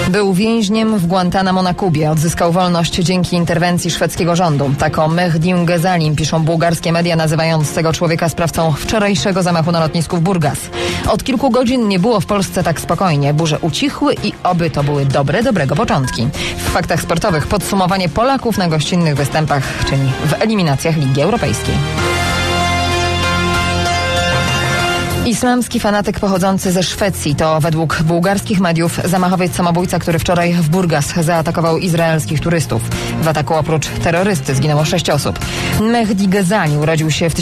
Był więźniem w Guantanamo na Kubie. Odzyskał wolność dzięki interwencji szwedzkiego rządu. Tak o Mehdim Gezalim piszą bułgarskie media, nazywając tego człowieka sprawcą wczorajszego zamachu na lotnisku w Burgas. Od kilku godzin nie było w Polsce tak spokojnie. Burze ucichły i oby to były dobrego początki. W faktach sportowych podsumowanie Polaków na gościnnych występach, czyli w eliminacjach Ligi Europejskiej. Islamski fanatyk pochodzący ze Szwecji to według bułgarskich mediów zamachowiec samobójca, który wczoraj w Burgas zaatakował izraelskich turystów. W ataku oprócz terrorysty zginęło 6 osób. Mehdi Gezali urodził się w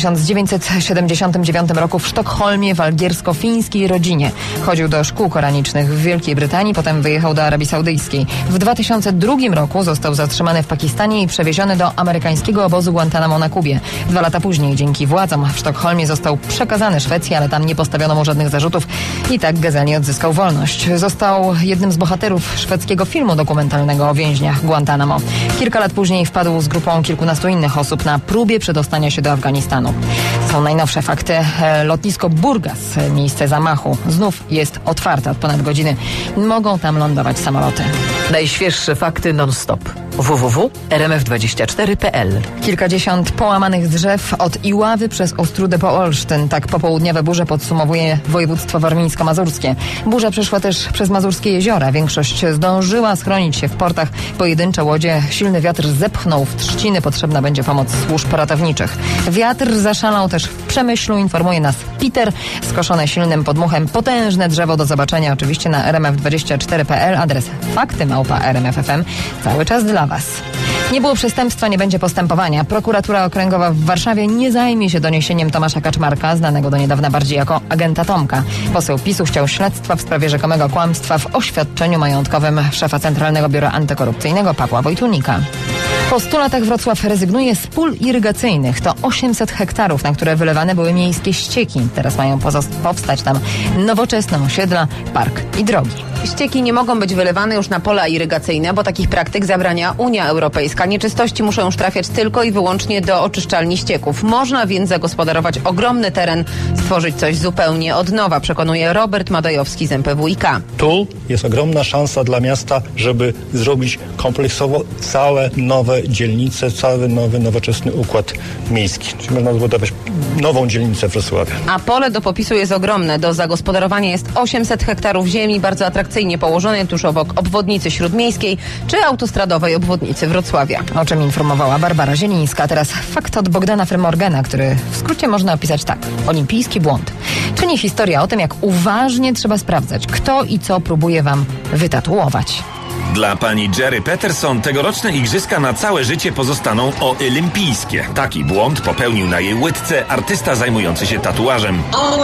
1979 roku w Sztokholmie w algiersko-fińskiej rodzinie. Chodził do szkół koranicznych w Wielkiej Brytanii, potem wyjechał do Arabii Saudyjskiej. W 2002 roku został zatrzymany w Pakistanie i przewieziony do amerykańskiego obozu Guantanamo na Kubie. 2 lata później dzięki władzom w Sztokholmie został przekazany Szwecji, ale tam nie postawiono mu żadnych zarzutów i tak Gezali odzyskał wolność. Został jednym z bohaterów szwedzkiego filmu dokumentalnego o więźniach Guantanamo. Kilka lat później wpadł z grupą kilkunastu innych osób na próbie przedostania się do Afganistanu. Są najnowsze fakty. Lotnisko Burgas, miejsce zamachu, znów jest otwarte od ponad godziny. Mogą tam lądować samoloty. Najświeższe fakty non-stop. www.rmf24.pl. Kilkadziesiąt połamanych drzew od Iławy przez Ostrudę po Olsztyn. Tak popołudniowe burze podsumowuje województwo warmińsko-mazurskie. Burza przeszła też przez Mazurskie jeziora. Większość zdążyła schronić się w portach. Pojedyncze łodzie, silny wiatr zepchnął w trzciny. Potrzebna będzie pomoc służb ratowniczych. Wiatr zaszalał też w Przemyślu, informuje nas Peter. Skoszone silnym podmuchem potężne drzewo. Do zobaczenia oczywiście na rmf24.pl. Adres fakty@rmf.fm. Cały czas dla Was. Nie było przestępstwa, nie będzie postępowania. Prokuratura Okręgowa w Warszawie nie zajmie się doniesieniem Tomasza Kaczmarka, znanego do niedawna bardziej jako agenta Tomka. Poseł PiS-u chciał śledztwa w sprawie rzekomego kłamstwa w oświadczeniu majątkowym szefa Centralnego Biura Antykorupcyjnego Pawła Wojtunika. Po 100 latach Wrocław rezygnuje z pól irygacyjnych. To 800 hektarów, na które wylewane były miejskie ścieki. Teraz mają powstać tam nowoczesne osiedla, park i drogi. Ścieki nie mogą być wylewane już na pola irygacyjne, bo takich praktyk zabrania Unia Europejska. Nieczystości muszą już trafiać tylko i wyłącznie do oczyszczalni ścieków. Można więc zagospodarować ogromny teren, stworzyć coś zupełnie od nowa, przekonuje Robert Madajowski z MPWiK. Tu jest ogromna szansa dla miasta, żeby zrobić kompleksowo całe nowe dzielnice, cały nowy, nowoczesny układ miejski. Czyli można zbudować nową dzielnicę Wrocławia. A pole do popisu jest ogromne. Do zagospodarowania jest 800 hektarów ziemi, bardzo atrakcyjnie położonej tuż obok obwodnicy śródmiejskiej czy autostradowej obwodnicy Wrocławia. O czym informowała Barbara Zielińska. Teraz fakt od Bogdana Frymorgana, który w skrócie można opisać tak. Olimpijski błąd. Czyni historia o tym, jak uważnie trzeba sprawdzać, kto i co próbuje wam wytatuować. Dla pani Jerry Peterson tegoroczne igrzyska na całe życie pozostaną olimpijskie. Taki błąd popełnił na jej łydce artysta zajmujący się tatuażem.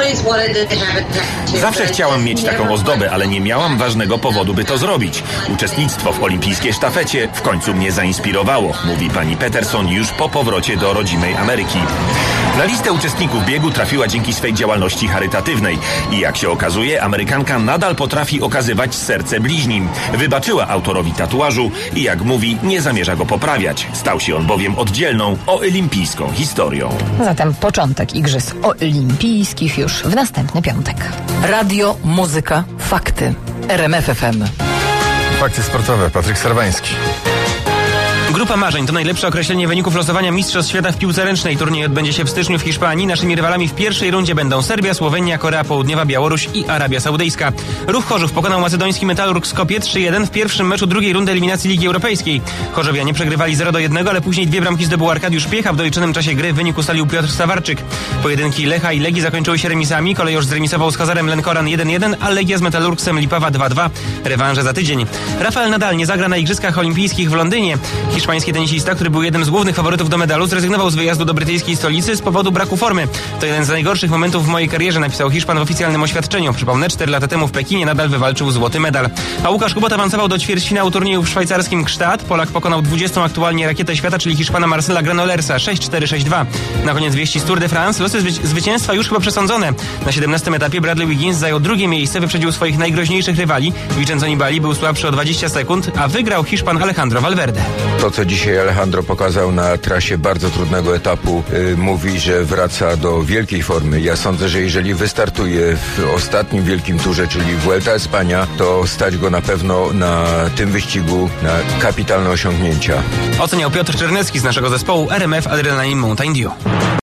Zawsze chciałam mieć taką ozdobę, ale nie miałam ważnego powodu, by to zrobić. Uczestnictwo w olimpijskiej sztafecie w końcu mnie zainspirowało, mówi pani Peterson już po powrocie do rodzimej Ameryki. Na listę uczestników biegu trafiła dzięki swej działalności charytatywnej. I jak się okazuje, Amerykanka nadal potrafi okazywać serce bliźnim. Wybaczyła autorowi tatuażu i jak mówi, nie zamierza go poprawiać. Stał się on bowiem oddzielną, olimpijską historią. Zatem początek igrzysk olimpijskich już w następny piątek. Radio, muzyka, fakty. RMF FM. Fakty sportowe. Patryk Serwański. Grupa marzeń to najlepsze określenie wyników losowania Mistrzostw Świata w piłce ręcznej. Turniej odbędzie się w styczniu w Hiszpanii. Naszymi rywalami w pierwszej rundzie będą Serbia, Słowenia, Korea Południowa, Białoruś i Arabia Saudyjska. Ruch Chorzów pokonał macedoński Metalurg Skopje 3-1 w pierwszym meczu drugiej rundy eliminacji Ligi Europejskiej. Chorzowianie przegrywali 0-1, ale później 2 bramki zdobył Arkadiusz Piecha. W doliczonym czasie gry wynik ustalił Piotr Sawarczyk. Pojedynki Lecha i Legii zakończyły się remisami. Kolejorz zremisował z Hazarem Lenkoran 1-1, a Legia z Metalurgsem Lipawa 2-2. Rewanże za tydzień. Rafael Nadal nie zagra na Igrzyskach Olimpijskich w Londynie. Hiszpański tenisista, który był jednym z głównych faworytów do medalu, zrezygnował z wyjazdu do brytyjskiej stolicy z powodu braku formy. To jeden z najgorszych momentów w mojej karierze, napisał Hiszpan w oficjalnym oświadczeniu. Przypomnę, 4 lata temu w Pekinie Nadal wywalczył złoty medal. A Łukasz Kubot awansował do ćwierćfinału turnieju w szwajcarskim Gstaad. Polak pokonał 20. aktualnie rakietę świata, czyli Hiszpana Marcela Granolersa 6-4, 6-2. Na koniec wieści z Tour de France. Losy zwycięstwa już chyba przesądzone. Na 17. etapie Bradley Wiggins zajął drugie miejsce, wyprzedził swoich najgroźniejszych rywali. Vincenzo Nibali był słabszy o 20 sekund, a wygrał Hiszpan Alejandro Valverde. To, co co dzisiaj Alejandro pokazał na trasie bardzo trudnego etapu, mówi, że wraca do wielkiej formy. Ja sądzę, że jeżeli wystartuje w ostatnim wielkim turze, czyli Vuelta a España, to stać go na pewno na tym wyścigu na kapitalne osiągnięcia. Oceniał Piotr Czernecki z naszego zespołu RMF Adrenaline Mountain Dew.